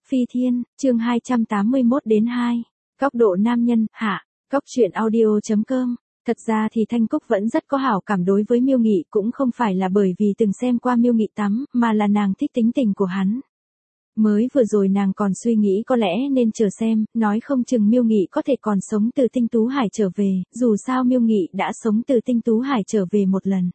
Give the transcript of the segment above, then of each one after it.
Phi Thiên, chương 281-2. Góc độ nam nhân, hạ. Góc truyện audio.com. Thật ra thì Thanh Cúc vẫn rất có hảo cảm đối với Miêu Nghị, cũng không phải là bởi vì từng xem qua Miêu Nghị tắm, mà là nàng thích tính tình của hắn. Mới vừa rồi nàng còn suy nghĩ có lẽ nên chờ xem, nói không chừng Miêu Nghị có thể còn sống từ Tinh Tú Hải trở về, dù sao Miêu Nghị đã sống từ Tinh Tú Hải trở về một lần.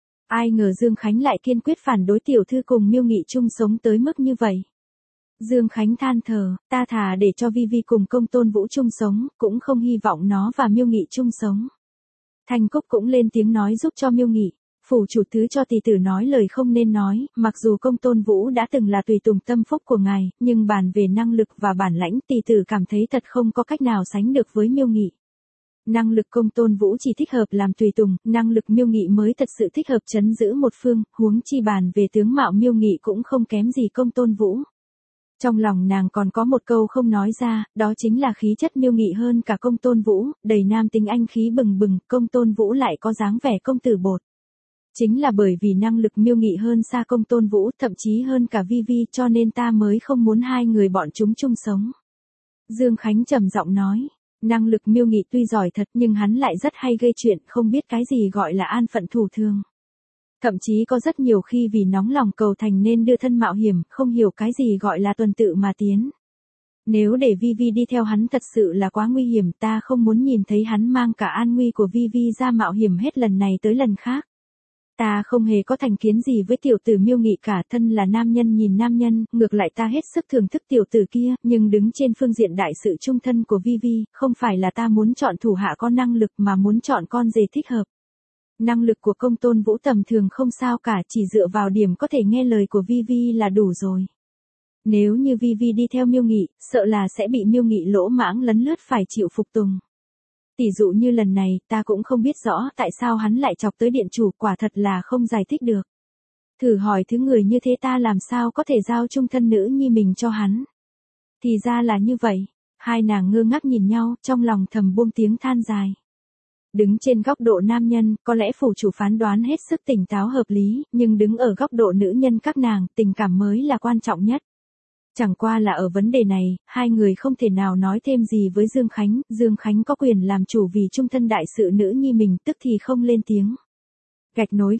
Ai ngờ Dương Khánh lại kiên quyết phản đối tiểu thư cùng Miêu Nghị chung sống tới mức như vậy. Dương Khánh than thở, ta thà để cho Vi Vi cùng Công Tôn Vũ chung sống, cũng không hy vọng nó và Miêu Nghị chung sống. Thanh Cúc cũng lên tiếng nói giúp cho Miêu Nghị, phủ chủ thứ cho tỷ tử nói lời không nên nói, mặc dù Công Tôn Vũ đã từng là tùy tùng tâm phúc của ngài, nhưng bàn về năng lực và bản lãnh tỷ tử cảm thấy thật không có cách nào sánh được với Miêu Nghị. Năng lực Công Tôn Vũ chỉ thích hợp làm tùy tùng, năng lực Miêu Nghị mới thật sự thích hợp trấn giữ một phương, huống chi bàn về tướng mạo Miêu Nghị cũng không kém gì Công Tôn Vũ. Trong lòng nàng còn có một câu không nói ra, đó chính là khí chất Miêu Nghị hơn cả Công Tôn Vũ, đầy nam tính anh khí bừng bừng, Công Tôn Vũ lại có dáng vẻ công tử bột. Chính là bởi vì năng lực Miêu Nghị hơn xa Công Tôn Vũ, thậm chí hơn cả Vi Vi, cho nên ta mới không muốn hai người bọn chúng chung sống. Dương Khánh trầm giọng nói, năng lực Miêu Nghị tuy giỏi thật nhưng hắn lại rất hay gây chuyện, không biết cái gì gọi là an phận thủ thường. Thậm chí có rất nhiều khi vì nóng lòng cầu thành nên đưa thân mạo hiểm, không hiểu cái gì gọi là tuần tự mà tiến. Nếu để Vi Vi đi theo hắn thật sự là quá nguy hiểm, ta không muốn nhìn thấy hắn mang cả an nguy của Vi Vi ra mạo hiểm hết lần này tới lần khác. Ta không hề có thành kiến gì với tiểu tử Miêu Nghị cả, thân là nam nhân nhìn nam nhân, ngược lại ta hết sức thưởng thức tiểu tử kia, nhưng đứng trên phương diện đại sự chung thân của Vi Vi, không phải là ta muốn chọn thủ hạ có năng lực mà muốn chọn con rể thích hợp. Năng lực của Công Tôn Vũ tầm thường không sao cả, chỉ dựa vào điểm có thể nghe lời của Vi Vi là đủ rồi. Nếu như Vi Vi đi theo Miêu Nghị, sợ là sẽ bị Miêu Nghị lỗ mãng lấn lướt phải chịu phục tùng. Tỷ dụ như lần này, ta cũng không biết rõ tại sao hắn lại chọc tới điện chủ, quả thật là không giải thích được. Thử hỏi thứ người như thế ta làm sao có thể giao chung thân nữ nhi mình cho hắn. Thì ra là như vậy, hai nàng ngơ ngác nhìn nhau, trong lòng thầm buông tiếng than dài. Đứng trên góc độ nam nhân, có lẽ phủ chủ phán đoán hết sức tỉnh táo hợp lý, nhưng đứng ở góc độ nữ nhân các nàng, tình cảm mới là quan trọng nhất. Chẳng qua là ở vấn đề này, hai người không thể nào nói thêm gì với Dương Khánh có quyền làm chủ vì chung thân đại sự nữ nhi mình, tức thì không lên tiếng. Gạch nối.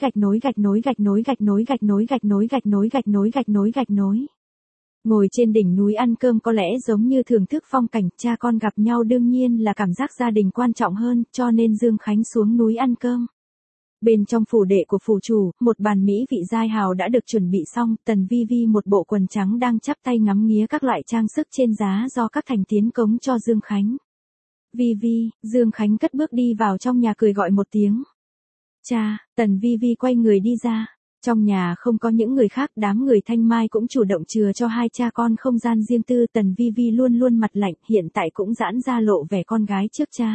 Ngồi trên đỉnh núi ăn cơm có lẽ giống như thưởng thức phong cảnh, cha con gặp nhau đương nhiên là cảm giác gia đình quan trọng hơn, cho nên Dương Khánh xuống núi ăn cơm. Bên trong phủ đệ của phủ chủ, một bàn mỹ vị giai hào đã được chuẩn bị xong, Tần Vi Vi một bộ quần trắng đang chắp tay ngắm nghía các loại trang sức trên giá do các thành tiến cống cho Dương Khánh. Vi Vi, Dương Khánh cất bước đi vào trong nhà cười gọi một tiếng. Cha, Tần Vi Vi quay người đi ra. Trong nhà không có những người khác, đám người Thanh Mai cũng chủ động chừa cho hai cha con không gian riêng tư, Tần Vi Vi luôn luôn mặt lạnh, hiện tại cũng giãn ra lộ vẻ con gái trước cha.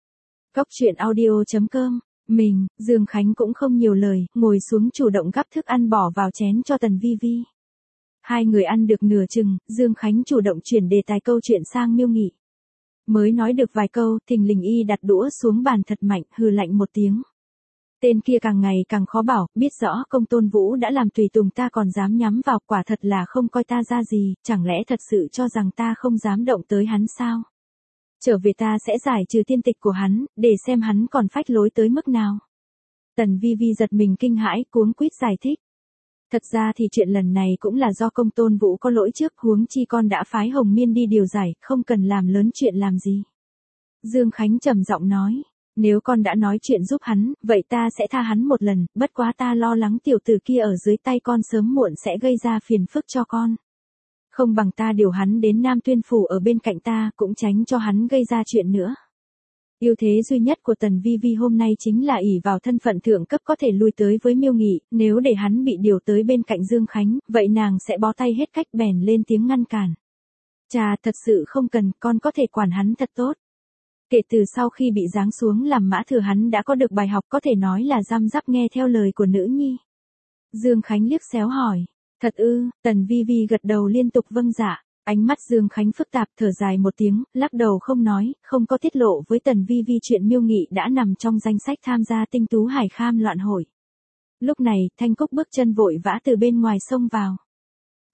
Góc truyện audio.com. Dương Khánh cũng không nhiều lời, ngồi xuống chủ động gắp thức ăn bỏ vào chén cho Tần Vi Vi. Hai người ăn được nửa chừng, Dương Khánh chủ động chuyển đề tài câu chuyện sang Miêu Nghị. Mới nói được vài câu, thình lình y đặt đũa xuống bàn thật mạnh, hừ lạnh một tiếng. Tên kia càng ngày càng khó bảo, biết rõ Công Tôn Vũ đã làm tùy tùng ta còn dám nhắm vào, quả thật là không coi ta ra gì, chẳng lẽ thật sự cho rằng ta không dám động tới hắn sao? Trở về ta sẽ giải trừ tiên tịch của hắn, để xem hắn còn phách lối tới mức nào. Tần Vi Vi giật mình kinh hãi, cuống quýt giải thích. Thật ra thì chuyện lần này cũng là do Công Tôn Vũ có lỗi trước, huống chi con đã phái Hồng Miên đi điều giải, không cần làm lớn chuyện làm gì. Dương Khánh trầm giọng nói. Nếu con đã nói chuyện giúp hắn, vậy ta sẽ tha hắn một lần, bất quá ta lo lắng tiểu tử kia ở dưới tay con sớm muộn sẽ gây ra phiền phức cho con. Không bằng ta điều hắn đến Nam Tuyên Phủ ở bên cạnh ta, cũng tránh cho hắn gây ra chuyện nữa. Ưu thế duy nhất của Tần Vi Vi hôm nay chính là ỷ vào thân phận thượng cấp có thể lui tới với Miêu Nghị, nếu để hắn bị điều tới bên cạnh Dương Khánh, vậy nàng sẽ bó tay hết cách, bèn lên tiếng ngăn cản. Cha, thật sự không cần, con có thể quản hắn thật tốt. Kể từ sau khi bị giáng xuống làm mã thừa hắn đã có được bài học, có thể nói là răm rắp nghe theo lời của nữ nhi. Dương Khánh liếc xéo hỏi, thật ư? Tần Vi Vi gật đầu liên tục vâng dạ, ánh mắt Dương Khánh phức tạp, thở dài một tiếng, lắc đầu không nói, không có tiết lộ với Tần Vi Vi chuyện Miêu Nghị đã nằm trong danh sách tham gia Tinh Tú Hải Kham loạn hội. Lúc này, Thanh Cúc bước chân vội vã từ bên ngoài xông vào.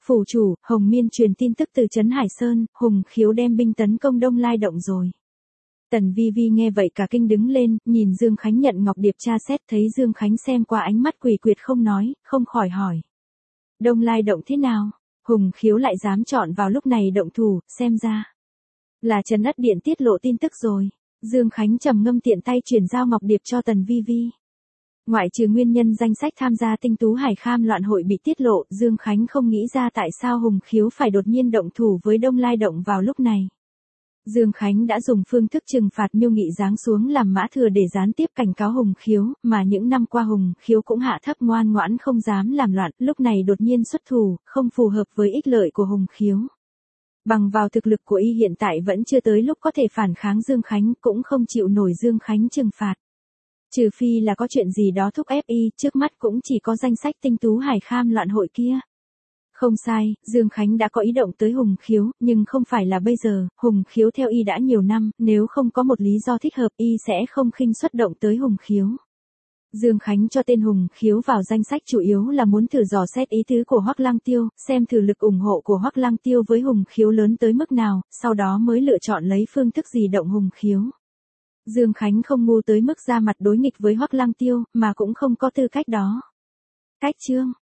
Phủ chủ, Hồng Miên truyền tin tức từ trấn Hải Sơn, Hùng Khiếu đem binh tấn công Đông Lai Động rồi. Tần Vi Vi nghe vậy cả kinh đứng lên, nhìn Dương Khánh nhận ngọc điệp tra xét, thấy Dương Khánh xem qua ánh mắt quỷ quyệt không nói, không khỏi hỏi. Đông Lai Động thế nào? Hùng Khiếu lại dám chọn vào lúc này động thủ, xem ra là Trấn Ất Điện tiết lộ tin tức rồi. Dương Khánh trầm ngâm tiện tay chuyển giao ngọc điệp cho Tần Vi Vi. Ngoại trừ nguyên nhân danh sách tham gia tinh tú hải kham loạn hội bị tiết lộ, Dương Khánh không nghĩ ra tại sao Hùng Khiếu phải đột nhiên động thủ với Đông Lai Động vào lúc này. Dương Khánh đã dùng phương thức trừng phạt Miêu Nghị giáng xuống làm mã thừa để gián tiếp cảnh cáo Hùng Khiếu, mà những năm qua Hùng Khiếu cũng hạ thấp ngoan ngoãn không dám làm loạn, lúc này đột nhiên xuất thủ, không phù hợp với ích lợi của Hùng Khiếu. Bằng vào thực lực của y hiện tại vẫn chưa tới lúc có thể phản kháng Dương Khánh, cũng không chịu nổi Dương Khánh trừng phạt. Trừ phi là có chuyện gì đó thúc ép y, trước mắt cũng chỉ có danh sách tinh tú hải kham loạn hội kia. Không sai, Dương Khánh đã có ý động tới Hùng Khiếu, nhưng không phải là bây giờ, Hùng Khiếu theo y đã nhiều năm, nếu không có một lý do thích hợp y sẽ không khinh suất động tới Hùng Khiếu. Dương Khánh cho tên Hùng Khiếu vào danh sách chủ yếu là muốn thử dò xét ý tứ của Hoắc Lăng Tiêu, xem thử lực ủng hộ của Hoắc Lăng Tiêu với Hùng Khiếu lớn tới mức nào, sau đó mới lựa chọn lấy phương thức gì động Hùng Khiếu. Dương Khánh không ngu tới mức ra mặt đối nghịch với Hoắc Lăng Tiêu, mà cũng không có tư cách đó. Cách chương